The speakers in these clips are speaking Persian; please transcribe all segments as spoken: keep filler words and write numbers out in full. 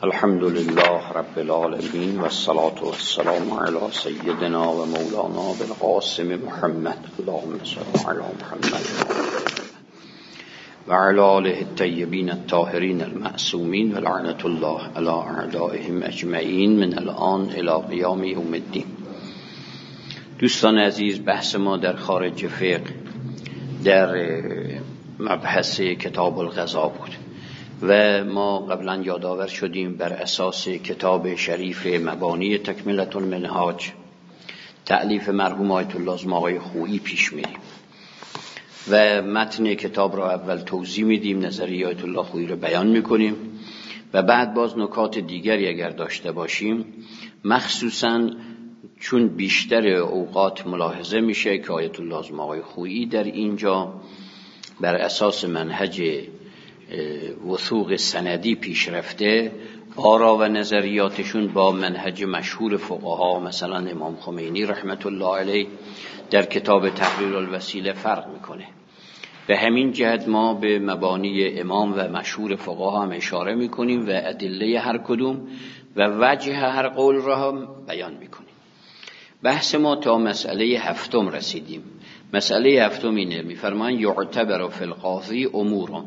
الحمد لله رب العالمين والصلاة والسلام على سيدنا و مولانا بالقاسم محمد اللهم صل على محمد و على آله الطیبین الطاهرین المعصومین و لعنت الله علی اعدائهم اجمعین من الان الی قیام یوم الدین. دوستان عزیز، بحث ما در خارج فقه در مبحث کتاب القضا بود و ما قبلا یادآور شدیم بر اساس کتاب شریف مبانی تکملة المنهاج تألیف مرحوم آیت الله آقای خویی پیش میریم و متن کتاب را اول توضیح میدیم، نظریه آیت الله خویی را بیان میکنیم و بعد باز نکات دیگری اگر داشته باشیم، مخصوصا چون بیشتر اوقات ملاحظه میشه که آیت الله آقای خویی در اینجا بر اساس منهج وثوق سندی پیش رفته، آرا و نظریاتشون با منهج مشهور فقها مثلا امام خمینی رحمت الله علیه در کتاب تحریر الوسیله فرق میکنه. به همین جهت ما به مبانی امام و مشهور فقها هم اشاره میکنیم و ادله هر کدوم و وجه هر قول را هم بیان میکنیم. بحث ما تا مسئله هفتم رسیدیم. مسئله هفتم اینه، میفرمایند یعتبر فی القاضی امور.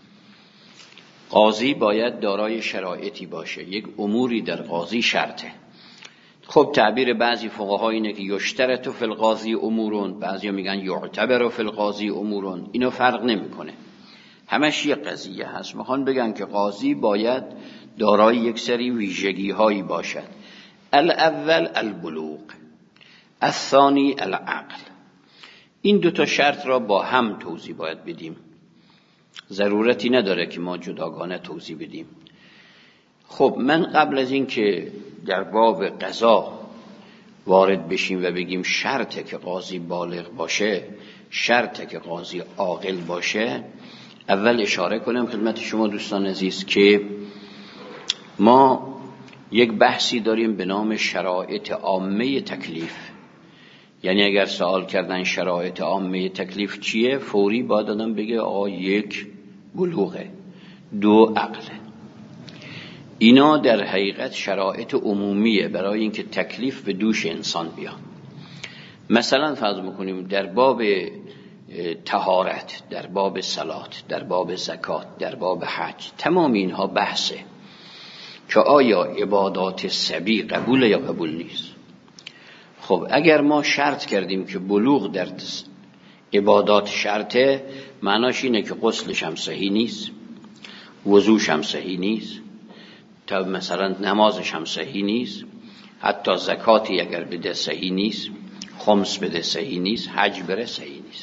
قاضی باید دارای شرایطی باشه، یک اموری در قاضی شرطه. خب تعبیر بعضی فقها اینه که یشترط فی القاضی امورون، بعضیا میگن یعتبر فی القاضی امورون. اینو فرق نمیکنه، همش یک قضیه هست. میخوان بگن که قاضی باید دارای یک سری ویژگی هایی باشد. الاول البلوغ، الثانی العقل. این دو تا شرط را با هم توضیح باید بدیم، ضرورتی نداره که ما جداگانه توضیح بدیم. خب من قبل از این که در باب قضا وارد بشیم و بگیم شرطه که قاضی بالغ باشه، شرطه که قاضی عاقل باشه، اول اشاره کنم خدمت شما دوستان عزیز که ما یک بحثی داریم به نام شرایط عامه تکلیف. یعنی اگر سوال کردن شرایط عامه تکلیف چیه، فوری باید آدم بگه آقا یک بلوغه، دو عقله. اینا در حقیقت شرایط عمومیه برای اینکه تکلیف به دوش انسان بیاد. مثلا فرض میکنیم در باب طهارت، در باب صلات، در باب زکات، در باب حج، تمام اینها بحثه که آیا عبادات صبی قبول یا قبول نیست. خب اگر ما شرط کردیم که بلوغ در عبادات شرطه، معناش اینه که غسلش هم صحیح نیست، وضوش هم صحیح نیست، تا مثلا نمازش هم صحیح نیست، حتی زکاتی اگر بده صحیح نیست، خمس بده صحیح نیست، حج بره صحیح نیست.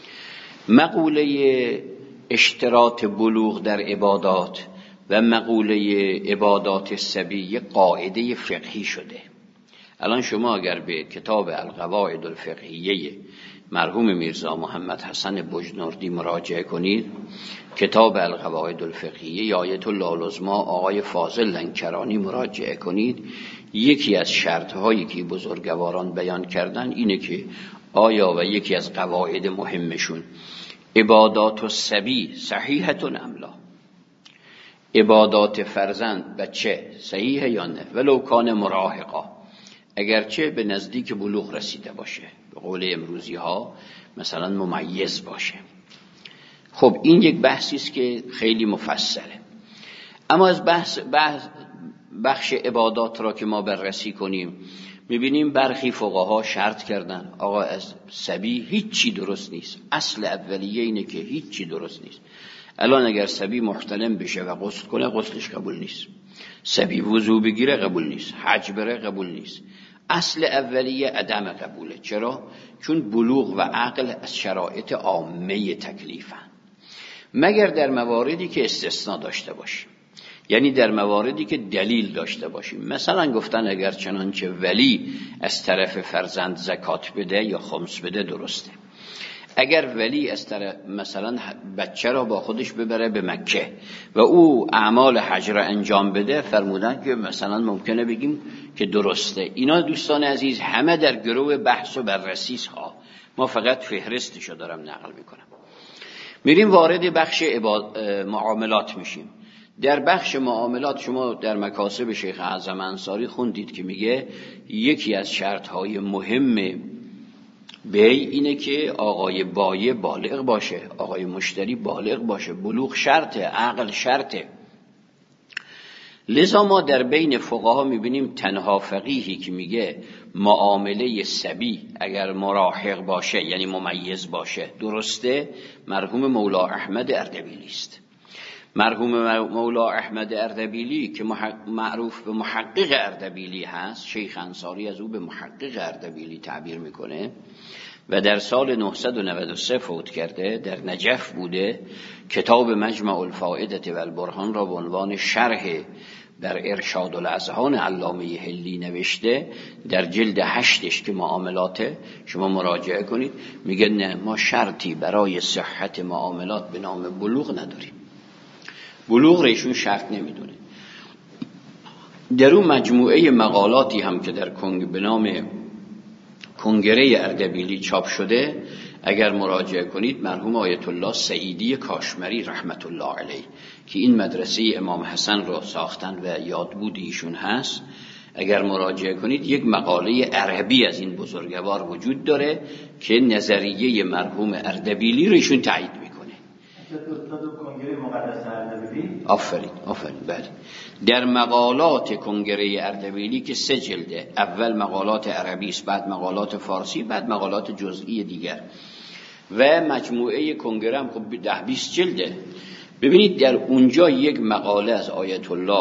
مقوله اشتراط بلوغ در عبادات و مقوله عبادات صبی یک قاعده فقهی شده. الان شما اگر به کتاب القواعد الفقهیه مرحوم میرزا محمد حسن بجنوردی مراجعه کنید، کتاب القواعد الفقهیه یا آیت الله العظمی آقای فاضل لنکرانی مراجعه کنید، یکی از شرطهایی که بزرگواران بیان کردن اینه که آیا و یکی از قواعد مهمشون عبادات الصبی صحیحه ام لا، عبادات فرزند بچه صحیحه یا نه، ولو کان مراهقا، اگرچه به نزدیک بلوغ رسیده باشه، به قول امروزی ها مثلا ممیز باشه. خب این یک بحثی است که خیلی مفصله. اما از بحث, بحث بخش عبادات را که ما بررسی کنیم، میبینیم برخی فقها شرط کردن آقا از صبی هیچی درست نیست. اصل اولیه اینه که هیچی درست نیست. الان اگر صبی محتلم بشه و غسل کنه، غسلش قبول نیست. صبی وضو بگیره قبول نیست، حج بره قبول نیست. اصل اولیه عدم قبوله. چرا؟ چون بلوغ و عقل از شرایط عامه تکلیفن، مگر در مواردی که استثناء داشته باشیم، یعنی در مواردی که دلیل داشته باشیم. مثلا گفتن اگر چنانچه ولی از طرف فرزند زکات بده یا خمس بده درسته. اگر ولی از طرف مثلا بچه را با خودش ببره به مکه و او اعمال حج را انجام بده، فرمودن که مثلا ممکنه بگیم که درسته. اینا دوستان عزیز همه در گروه بحث و بررسی ها، ما فقط فهرستشو دارم نقل میکنم. میریم وارد بخش معاملات میشیم. در بخش معاملات شما در مکاسب شیخ اعظم انصاری خوندید که میگه یکی از شرطهای مهم بی اینه که آقای بایع بالغ باشه، آقای مشتری بالغ باشه. بلوغ شرطه، عقل شرطه. لذا ما در بین فقها میبینیم تنها فقیهی که میگه معامله صبی اگر مراهق باشه یعنی ممیز باشه درسته، مرحوم مولا احمد اردبیلی است. مرحوم مولا احمد اردبیلی که معروف به محقق اردبیلی هست، شیخ انصاری از او به محقق اردبیلی تعبیر میکنه و در سال نهصد و نود و سه فوت کرده، در نجف بوده. کتاب مجمع الفائده و البرهان را به عنوان شرح در ارشاد الاذهان علامه حلی نوشته. در جلد هشتش که معاملاته شما مراجعه کنید، میگه نه ما شرطی برای صحت معاملات به نام بلوغ نداریم. بلوغ ایشون شرط نمیدونه. در اون مجموعه مقالاتی هم که در کنگ به نام کنگره اردبیلی چاپ شده، اگر مراجعه کنید، مرحوم آیت الله سعیدی کاشمری رحمت الله علیه که این مدرسه امام حسن را ساختن و یادبود ایشون هست، اگر مراجعه کنید یک مقاله عربی از این بزرگوار وجود داره که نظریه مرحوم اردبیلی رو ایشون تایید میکنه. آفرین آفرین بله. در مقالات کنگره اردبیلی که سه جلده، اول مقالات عربی است، بعد مقالات فارسی، بعد مقالات جزئی دیگر و مجموعه کنگره هم خب ده بیست جلده. ببینید در اونجا یک مقاله از آیت الله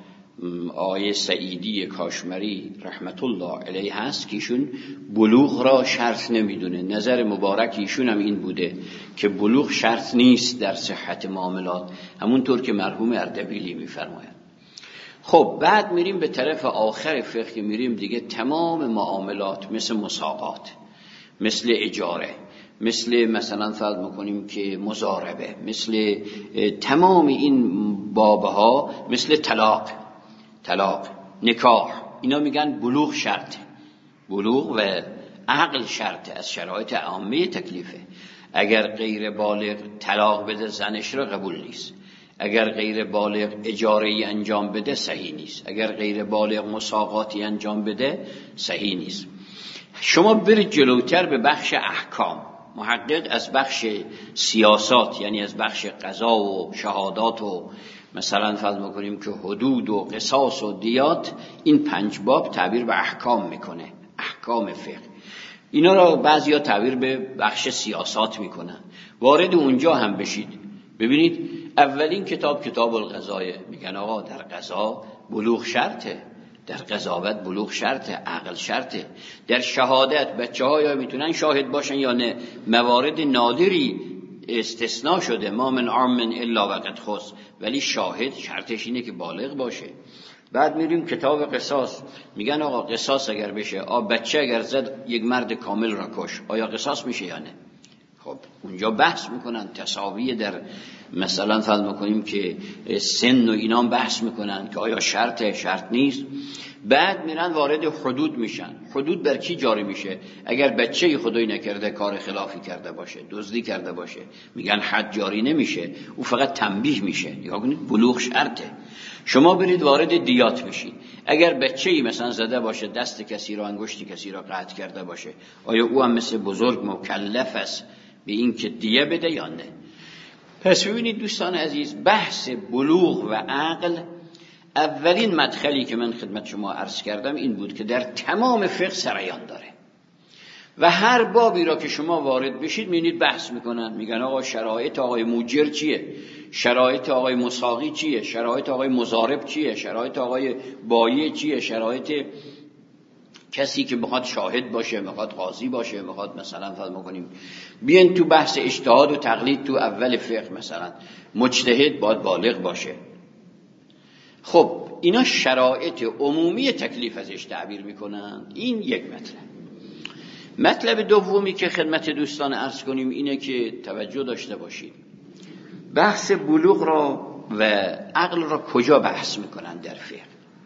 آیه سعیدی کاشمری رحمت الله علیه هست که ایشون بلوغ را شرط نمیدونه. نظر مبارک ایشون هم این بوده که بلوغ شرط نیست در صحت معاملات، همونطور که مرحوم اردبیلی میفرماید. خب بعد میریم به طرف آخر فقه، میریم دیگه تمام معاملات مثل مساقات، مثل اجاره، مثل مثلا فرض میکنیم که مضاربه، مثل تمام این بابها، مثل طلاق طلاق نکاح، اینا میگن بلوغ شرطه. بلوغ و عقل شرطه، از شرایط عامه تکلیفه. اگر غیر بالغ طلاق بده زنش را قبول نیست، اگر غیر بالغ اجاره‌ای انجام بده صحیح نیست، اگر غیر بالغ مساقاتی انجام بده صحیح نیست. شما برید جلوتر به بخش احکام. محقق از بخش سیاسات یعنی از بخش قضا و شهادات و مثلا فرض می‌کنیم که حدود و قصاص و دیات، این پنج باب تعبیر به احکام میکنه، احکام فقه. اینا را بعضیا تعبیر به بخش سیاسات میکنن. وارد اونجا هم بشید، ببینید اولین کتاب کتاب القضایه، میگن آقا در قضا بلوغ شرطه، در قضاوت بلوغ شرطه، عقل شرطه. در شهادت بچه ها یا میتونن شاهد باشن یا نه، موارد نادری استثناء شده، ما من عام الا وقد خص، ولی شاهد شرطش اینه که بالغ باشه. بعد میریم کتاب قصاص، میگن آقا قصاص اگر بشه، آ بچه اگر زد یک مرد کامل را کش، آیا قصاص میشه یا نه؟ خب اونجا بحث میکنن تساوی در مثلا فرض میکنیم که سن و اینام بحث میکنن که آیا شرطه شرط نیست. بعد میرن وارد حدود میشن. حدود بر کی جاری میشه؟ اگر بچه خدایی نکرده کار خلافی کرده باشه، دزدی کرده باشه، میگن حد جاری نمیشه، او فقط تنبیه میشه. نگاه کنید بلوغ شرطه. شما برید وارد دیات میشید. اگر بچه‌ای مثلا زده باشه، دست کسی را، انگشت کسی را قطع کرده باشه، آیا او هم مثل بزرگ مکلف است به این که دیه بده یا نه؟ پس ببینید دوستان عزیز، بحث بلوغ و عقل اولین مدخلی که من خدمت شما عرض کردم این بود که در تمام فقه سریان داره و هر بابی را که شما وارد بشید میبینید بحث میکنن، میگن آقا شرایط آقای موجر چیه، شرایط آقای مساقی چیه، شرایط آقای مضارب چیه، شرایط آقای بایع چیه، شرایط کسی که بخواد شاهد باشه، بخواد قاضی باشه، بخواد مثلا فرض می‌کنیم بیان تو بحث اجتهاد و تقلید تو اول فقه، مثلا مجتهد باید بالغ باشه. خب اینا شرایط عمومی تکلیف ازش تعبیر میکنن. این یک مطلب. مطلب دومی که خدمت دوستان عرض کنیم اینه که توجه داشته باشید، بحث بلوغ را و عقل را کجا بحث میکنن در فقه؟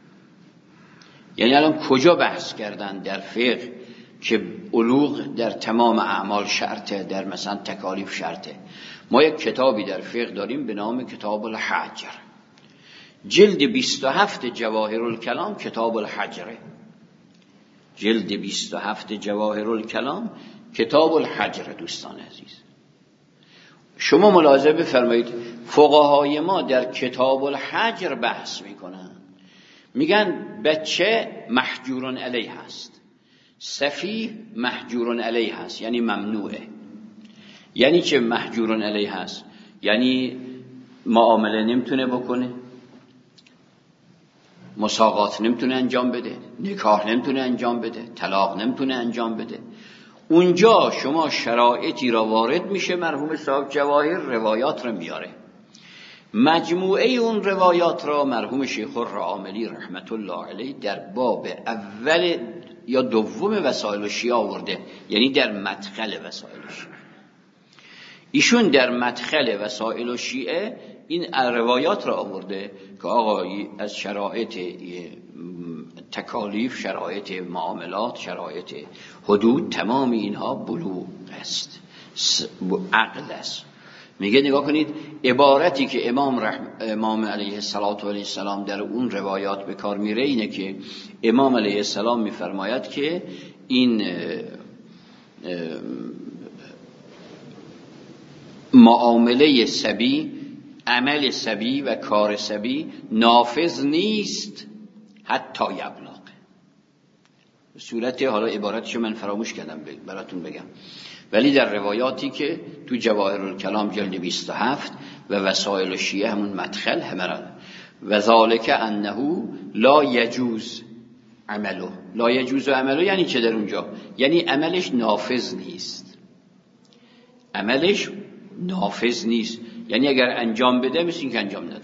یعنی الان کجا بحث کردن در فقه که بلوغ در تمام اعمال شرطه، در مثلا تکالیف شرطه؟ ما یک کتابی در فقه داریم به نام کتاب الحجر. جلد بیست و هفت جواهرالکلام کتاب الحجره. جلد بیست و هفت جواهرالکلام کتاب الحجره. دوستان عزیز شما ملاحظه بفرمایید فقهای ما در کتاب الحجر بحث میکنن، میگن بچه محجورن علیه هست، سفیه محجورن علیه هست، یعنی ممنوعه. یعنی چه محجورن علیه هست؟ یعنی معامله نمیتونه بکنه، مساقات نمیتونه انجام بده، نکاح نمیتونه انجام بده، طلاق نمیتونه انجام بده. اونجا شما شرایطی را وارد میشه، مرحوم صاحب جواهر روایات را میاره، مجموعه اون روایات را مرحوم شیخ الرعاملی رحمت الله علیه در باب اول یا دوم وسائل شیعه آورده، یعنی در مدخل وسائل شیعه. ایشون در مدخل وسائل شیعه این روایات را آورده که آقا از شرایط تکالیف، شرایط معاملات، شرایط حدود، تمام اینها بلوغ است، عقل است. میگه نگاه کنید عبارتی که امام رحم امام علیه السلام در اون روایات به کار میره اینه که امام علیه السلام میفرماید که این معامله سبی، عمل سبی و کار سبی نافذ نیست حتی یبلغ. صورت حالا عبارتشو من فراموش کردم براتون بگم، ولی در روایاتی که تو جواهرالکلام جلد بیست و هفت و وسائل شیعه همون مدخل همه را و ذالک انه لا یجوز عمله. لا یجوز عمله یعنی چه در اونجا؟ یعنی عملش نافذ نیست، عملش نافذ نیست، یعنی اگر انجام بده مثل این که انجام نداده.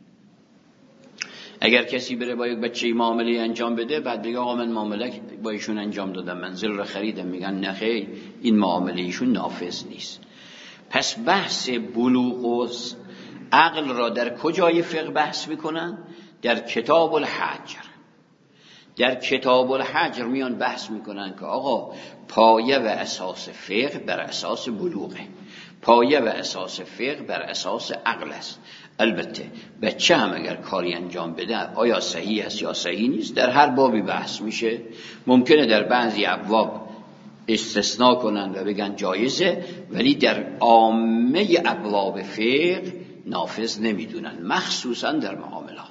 اگر کسی بره با یک بچه معامله انجام بده بعد بگه آقا من معامله با ایشون انجام دادم، منزل رو خریدم، میگن نه خیر این معامله ایشون نافذ نیست. پس بحث بلوغ و عقل را در کجای فقه بحث میکنن؟ در کتاب الحجر. در کتاب الحجر میان بحث میکنن که آقا پایه و اساس فقه بر اساس بلوغه، پایه و اساس فقه بر اساس عقل است. البته بچه هم اگر کاری انجام بده آیا صحیح است یا صحیح نیست در هر بابی بحث میشه. ممکنه در بعضی ابواب استثناء کنن و بگن جایزه، ولی در عامه ابواب فقه نافذ نمیدونن، مخصوصا در معاملات.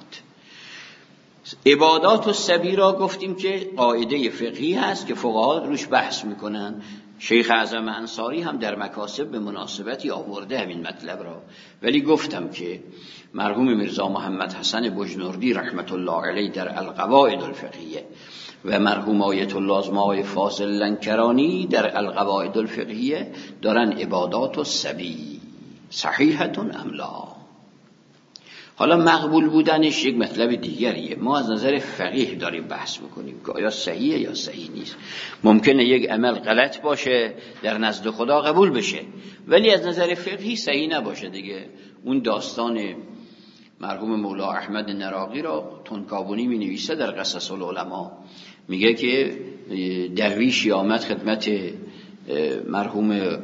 عبادات و سبی را گفتیم که قاعده فقهی هست که فقها روش بحث میکنن. شیخ اعظم انصاری هم در مکاسب به مناسبتی آورده همین مطلب را، ولی گفتم که مرحوم میرزا محمد حسن بجنوردی رحمت الله علیه در القواعد الفقهیه و مرحوم آیت الله ازمای فاضل لنکرانی در القواعد الفقهیه دارن عبادات و سبی صحیحتون ام لا. حالا مقبول بودنش یک مطلب دیگریه، ما از نظر فقیه داریم بحث میکنیم که آیا صحیحه یا صحیح نیست. ممکنه یک عمل غلط باشه در نزد خدا قبول بشه ولی از نظر فقهی صحیح نباشه دیگه. اون داستان مرحوم مولا احمد نراقی را تنکابونی می نویسه در قصص العلماء، میگه که درویشی آمد خدمت مرحوم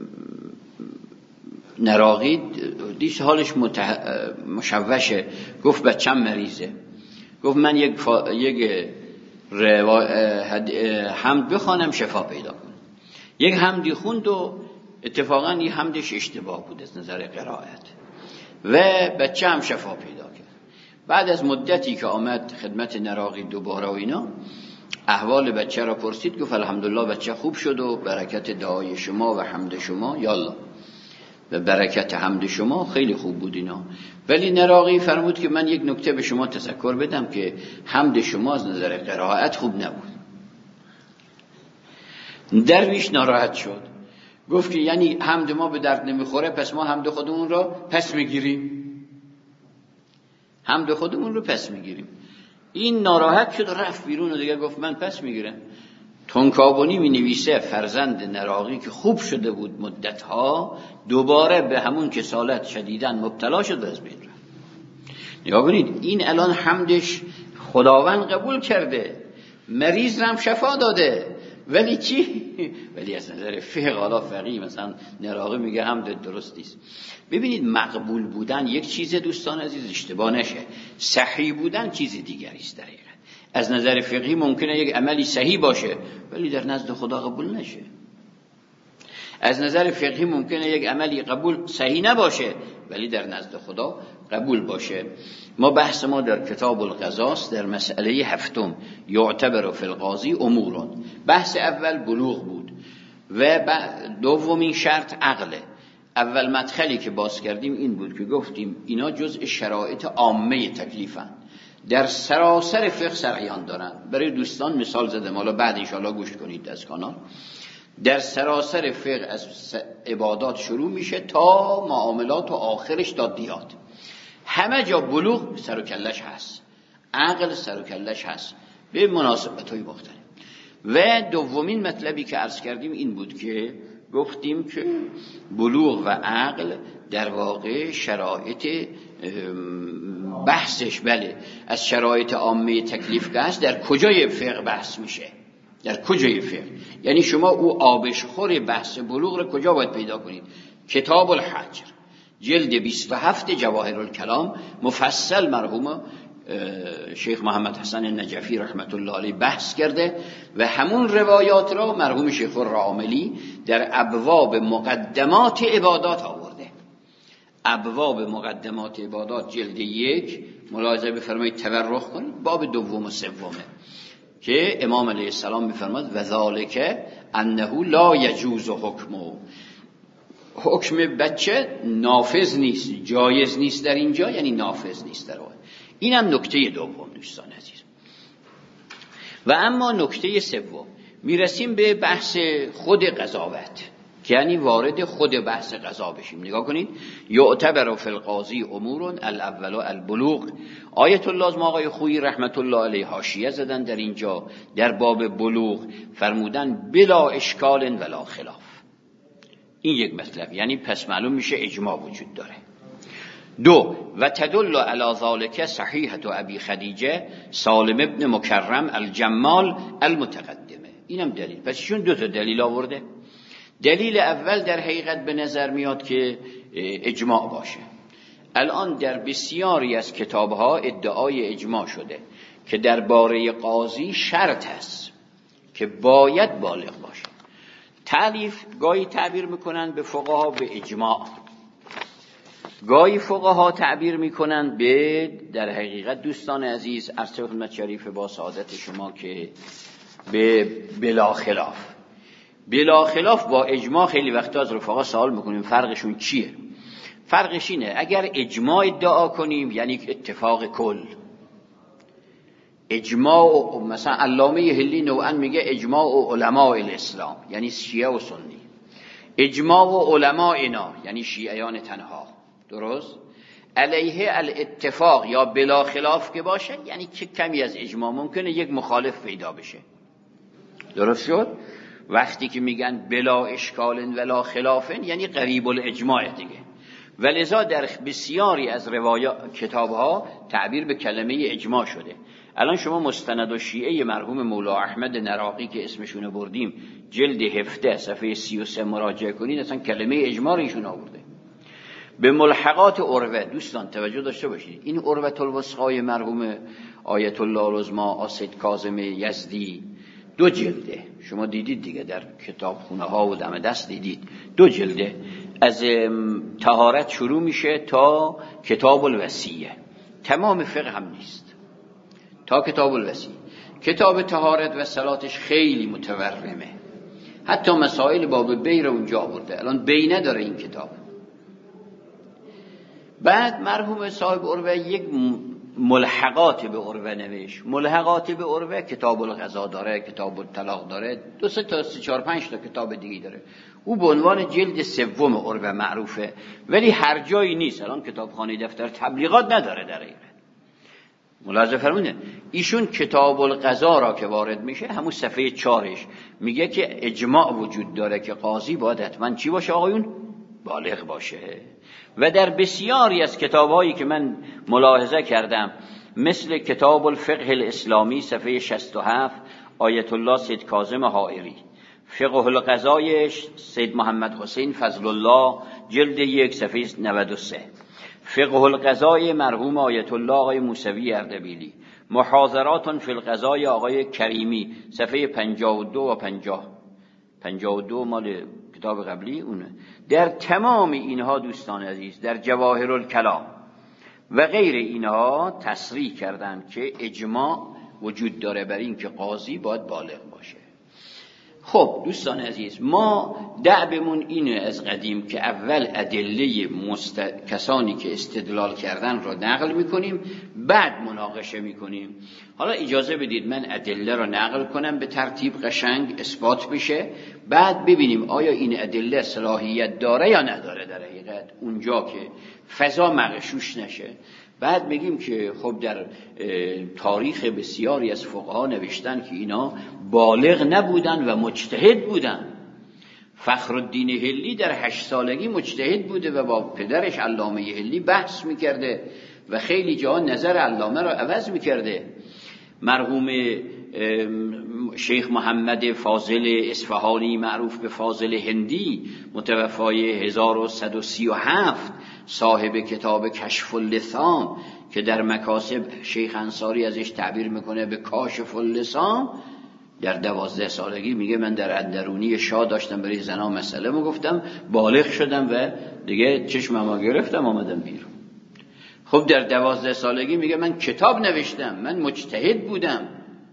نراقی، دیش حالش متح... مشوشه، گفت بچم مریضه، گفت من یک, فا... یک روا... هد... حمد بخوانم شفا پیدا کنم. یک حمدی خوند و اتفاقا این حمدش اشتباه بود از نظر قرائت و بچه هم شفا پیدا کرد. بعد از مدتی که آمد خدمت نراقی دوباره و اینا احوال بچه را پرسید، گفت الحمدلله بچه خوب شد و برکت دعای شما و حمد شما یالله و برکت حمد شما خیلی خوب بود اینا. ولی نراقی فرمود که من یک نکته به شما تذکر بدم که حمد شما از نظر قرائت خوب نبود. درویش ناراحت شد، گفت که یعنی حمد ما به درد نمیخوره پس ما حمد خودمون رو پس میگیریم، حمد خودمون رو پس میگیریم. این ناراحت شد رفت بیرون و دیگه گفت من پس میگیرم. تنکابونی می نویسه فرزند نراقی که خوب شده بود مدتها دوباره به همون کسالت شدیداً مبتلا شد و از بین رفت. نگاه کنید این الان حمدش خداوند قبول کرده، مریض رم شفا داده، ولی چی؟ ولی از نظر فقه حالا فقیه مثلا نراقی میگه هم درست نیست. ببینید مقبول بودن یک چیز دوستان عزیز، اشتباه نشه، صحیح بودن چیز دیگری است. در حقیقت از نظر فقهی ممکنه یک عملی صحیح باشه ولی در نزد خدا قبول نشه. از نظر فقهی ممکنه یک عملی قبول صحیح نباشه ولی در نزد خدا قبول باشه. ما بحث ما در کتاب القضاء در مسئله هفتم یعتبر فی القاضی امورون. بحث اول بلوغ بود و دومین شرط عقله. اول مدخلی که باز کردیم این بود که گفتیم اینا جزء شرایط عامه تکلیفن، در سراسر فقه سرعیان دارن. برای دوستان مثال زدم، حالا بعد انشاءالله گوش کنید از کانال. در سراسر فقه از عبادات شروع میشه تا معاملات و آخرش تا دیات، همه جا بلوغ سر و کلش هست، عقل سر و کلش هست به مناسبت‌های مختلف. و دومین مطلبی که عرض کردیم این بود که گفتیم که بلوغ و عقل در واقع شرایط بحثش بله از شرایط عامه تکلیف که هست در کجای فقه بحث میشه، در کجای فقه. یعنی شما او آبشخور بحث بلوغ رو کجا باید پیدا کنید؟ کتاب الحجر جلد بیست و هفت جواهر الکلام مفصل مرحوم شیخ محمد حسن نجفی رحمت الله علیه بحث کرده و همون روایات را مرحوم شیخ الراملی در ابواب مقدمات عبادات آورده. ابواب مقدمات عبادات جلد یک ملاحظه بفرمایید، تورخ کنید، باب دوم و سومه که امام علیه السلام میفرماد و ذالک انه لا یجوز حکمه، حکم بچه نافذ نیست، جایز نیست در اینجا، یعنی نافذ نیست در واقع. اینم نکته دوم دوستان عزیز. و اما نکته سوم میرسیم به بحث خود قضاوت که یعنی وارد خود بحث قضا بشیم. نگاه کنید، یعتبر فی القاضی امور الاول البلوغ. آیت الله از آقای خویی رحمت الله علیه حاشیه زدن در اینجا در باب بلوغ، فرمودن بلا اشکال ولا خلاف. این یک مطلب، یعنی پس معلوم میشه اجماع وجود داره. دو و تدل علی ذلک صحیحه ابی خدیجه سالم ابن مکرم الجمال المتقدمه. اینم دلیل. پس ایشون دو تا دلیل آورده. دلیل اول در حقیقت به نظر میاد که اجماع باشه. الان در بسیاری از کتابها ادعای اجماع شده که درباره قاضی شرط است که باید بالغ باشه. تعریف گاهی تعبیر میکنن به فقها به اجماع، گاهی فقها تعبیر میکنن به در حقیقت دوستان عزیز عرض خدمت شریف با سعادت شما که به بلا خلاف. بلا خلاف با اجماع خیلی وقتا از رفقا سوال میکنیم فرقشون چیه؟ فرقش اینه اگر اجماع ادعا کنیم یعنی اتفاق کل، اجماع مثلا علامه هلی نوعا میگه اجماع علماء الاسلام یعنی شیعه و سنی، اجماع و علماء اینا یعنی شیعیان تنها، درست؟ علیه الاتفاق یا بلا خلاف که باشه یعنی که کمی از اجماع ممکنه یک مخالف پیدا بشه، درست شد؟ وقتی که میگن بلا اشکال ولا خلاف یعنی قریب الاجماع دیگه. ولذا در بسیاری از روایات کتابها تعبیر به کلمه اجماع شده. الان شما مستند و شیعه مرحوم مولا احمد نراقی که اسمشون بردیم جلد هفده صفحه سی و سه مراجعه کنید، اصلا کلمه اجماع ایشون آورده. به ملحقات عروه دوستان توجه داشته باشید، این عروة الوثقی مرحوم آیت الله العظمی آسید کاظم یزدی دو جلده، شما دیدید دیگه در کتاب خونه ها و دم دست دیدید، دو جلده از طهارت شروع میشه تا کتاب الوصیه، تمام فقه هم نیست تا کتاب الوصیه. کتاب طهارت و صلاتش خیلی متورمه، حتی مسائل باب بی رو اونجا آورده، الان بی نداره این کتاب. بعد مرحوم صاحب عروه یک ملحقات به عروه نوشت. ملحقات به عروه کتاب القضا داره، کتاب الطلاق داره، دو سه تا سه چهار پنج تا کتاب دیگه داره. او به عنوان جلد سوم عروه معروفه ولی هر جایی نیست. الان کتابخانه دفتر تبلیغات نداره در این. ملاحظه فرمودید ایشون کتاب القضا را که وارد میشه همون صفحه چهارش میگه که اجماع وجود داره که قاضی باید حتما چی باشه آقایون؟ بالغ باشه. و در بسیاری از کتابایی که من ملاحظه کردم مثل کتاب الفقه الاسلامی صفحه شصت و هفت، آیت الله سید کاظم حائری، فقه القضای سید محمد حسین فضل الله جلد یک صفحه نود و سه، فقه القضای مرحوم آیت الله آقای موسوی اردبیلی، محاضرات فی القضای آقای کریمی صفحه پنجاه و دو و پنجاه، پنجاه و دو مال کتاب قبلی اونه. در تمام اینها دوستان عزیز، در جواهر الکلام و غیر اینها تصریح کردند که اجماع وجود داره بر این که قاضی باید بالغ باشه. خب دوستان عزیز، ما دعبمون اینه از قدیم که اول ادله مست... کسانی که استدلال کردن را نقل میکنیم، بعد مناقشه میکنیم. حالا اجازه بدید من ادله را نقل کنم به ترتیب قشنگ اثبات بشه، بعد ببینیم آیا این ادله صلاحیت داره یا نداره در حقیقت، اونجا که فضا مغشوش نشه. بعد بگیم که خب در تاریخ بسیاری از فقها نوشتن که اینا بالغ نبودن و مجتهد بودن. فخرالدین حلی در هشت سالگی مجتهد بوده و با پدرش علامه حلی بحث میکرده و خیلی جا نظر علامه را عوض میکرده. مرحوم شیخ محمد فاضل اصفهانی معروف به فاضل هندی متوفای هزار و صد و سی و هفت، صاحب کتاب کشف اللثام که در مکاسب شیخ انصاری ازش تعبیر میکنه به کاشف اللثام، در دوازده سالگی میگه من در اندرونی شاه داشتم برای زنا مسئله میگفتم، بالغ شدم و دیگه چشمم گرفتم آمدم بیرون. خب در دوازده سالگی میگه من کتاب نوشتم، من مجتهد بودم.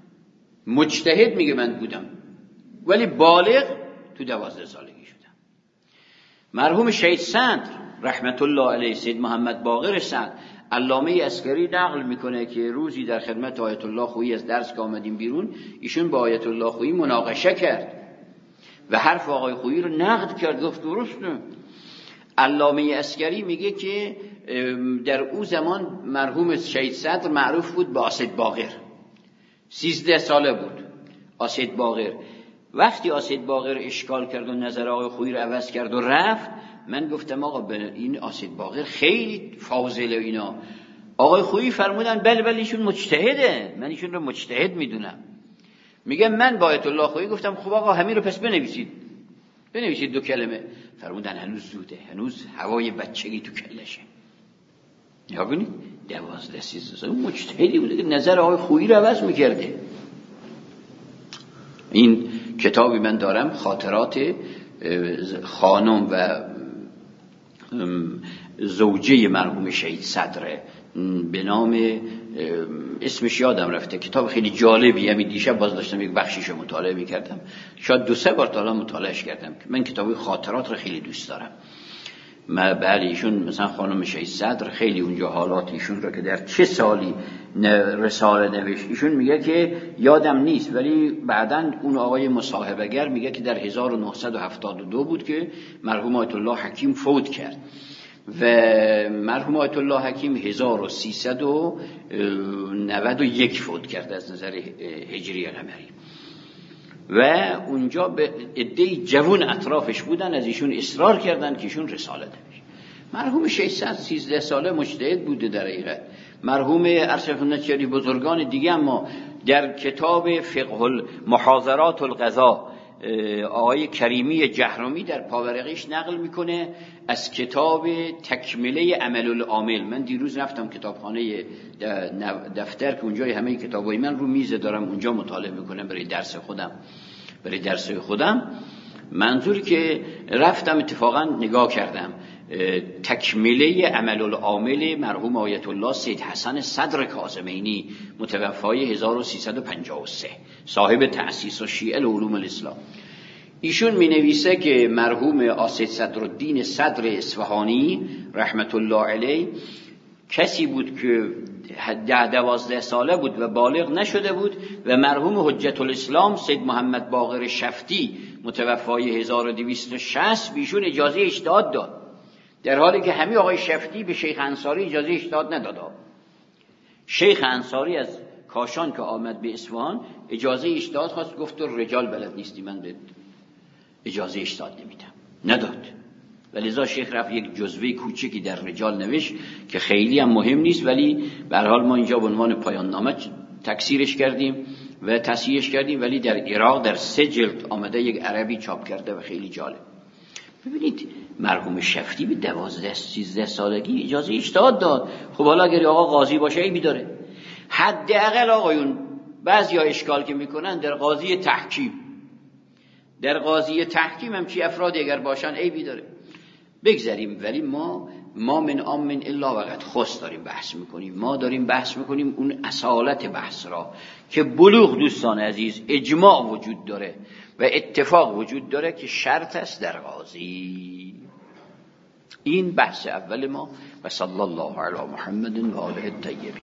مجتهد میگه من بودم ولی بالغ تو دوازده سالگی شدم. مرحوم شهید صدر رحمت الله علیه، سید محمد باقر صدر، علامه عسکری نقل میکنه که روزی در خدمت آیت الله خویی از درس که آمدیم بیرون، ایشون با آیت الله خویی مناقشه کرد و حرف آقای خویی رو نقد کرد، گفت درسته. علامه عسکری میگه که در او زمان مرحوم شهید صدر معروف بود با آسد باقر، سیزده ساله بود آسد باقر. وقتی آسد باقر اشکال کرد و نظر آقای خویی رو عوض کرد و رفت، من گفتم آقا این آسد باقر خیلی فاضله اینا. آقای خویی فرمودن بله بله ایشون مجتهده، من ایشون رو مجتهد میدونم. میگم من با آیت الله خویی گفتم خب آقا همین رو پس بنویسید، بنویسید دو کلمه. فرمودن هنوز زوده، هنوز هوای بچگی تو کلشه. یا ببینید دوازده سیزده سال مجتهدی بوده که نظر آقای خویی رو عوض میکرده. این کتابی من دارم، خاطرات خانم و زوجه مرحوم شهید صدر، به نام اسمش یادم رفته، کتاب خیلی جالبی. همین دیشب باز داشتم یک بخشیش رو مطالعه میکردم، شاید دو سه بار تا الان مطالعهش کردم. من کتاب خاطرات رو خیلی دوست دارم. ما بله ایشون مثلا خانم شهید صدر خیلی اونجا حالات ایشون رو که در چه سالی رساله نوشت، ایشون میگه که یادم نیست ولی بعداً اون آقای مصاحبه‌گر میگه که در هزار و نهصد و هفتاد و دو بود که مرحوم آیت الله حکیم فوت کرد و مرحوم آیت الله حکیم هزار و سیصد و نود و یک فوت کرد از نظر هجری قمری و اونجا به عده‌ای جوان اطرافش بودن، از ایشون اصرار کردن که ایشون رساله نوشت. مرحوم شهید صدر سیزده ساله مجتهد بوده در حقیقت. مرحوم ارشد بزرگان دیگه اما در کتاب فقه المحاضرات القضا آقای کریمی جهرمی در پاورقیش نقل میکنه از کتاب تکمله عمل العامل. من دیروز رفتم کتابخانه دفتر که اونجا همه کتابای من رو میز دارم، اونجا مطالعه میکنم برای درس خودم برای درس خودم منظور که رفتم اتفاقا نگاه کردم تکمله عمل العامل مرحوم آیت الله سید حسن صدر کاظمینی متوفای هزار و سیصد و پنجاه و سه، صاحب تأسیس و شیعه علوم الاسلام. ایشون می نویسه که مرحوم آسد صدرالدین صدر اصفهانی رحمت الله علیه کسی بود که ده دوازده ساله بود و بالغ نشده بود و مرحوم حجت الاسلام سید محمد باقر شفتی متوفای هزار و دویست و شصت بیشون اجازه اجتهاد داد، در حالی که همین آقای شفتی به شیخ انصاری اجازه اجتهاد نداد. شیخ انصاری از کاشان که آمد به اصفهان اجازه اجتهاد خواست، گفت تو رجال بلد نیستی، من به اجازه اجتهاد نمیدم، نداد. ولذا شیخ رفت یک جزوه کوچکی در رجال نوشت که خیلی هم مهم نیست، ولی به هر حال ما اینجا به عنوان پایان نامه تکثیرش کردیم و تصحیحش کردیم، ولی در عراق در سه جلد آمده، یک عربی چاپ کرده و خیلی جالب. ببینید مرحوم شفتی به دوازده سیزده سالگی اجازه اجتهاد داد. خب حالا اگر آقا قاضی باشه عیبی داره؟ حداقل آقایون بعضیا اشکال که میکنن در قاضی تحکیم، در قاضی تحکیم هم چی افرادی اگر باشن عیبی داره؟ بگذاریم. ولی ما ما من آمن الا وقت خاص داریم بحث میکنیم. ما داریم بحث میکنیم اون اصالت بحث را که بلوغ دوستان عزیز اجماع وجود داره و اتفاق وجود داره که شرط است در قاضی. این بحث اول ما. و صلی الله علی محمد و آله الطیبین.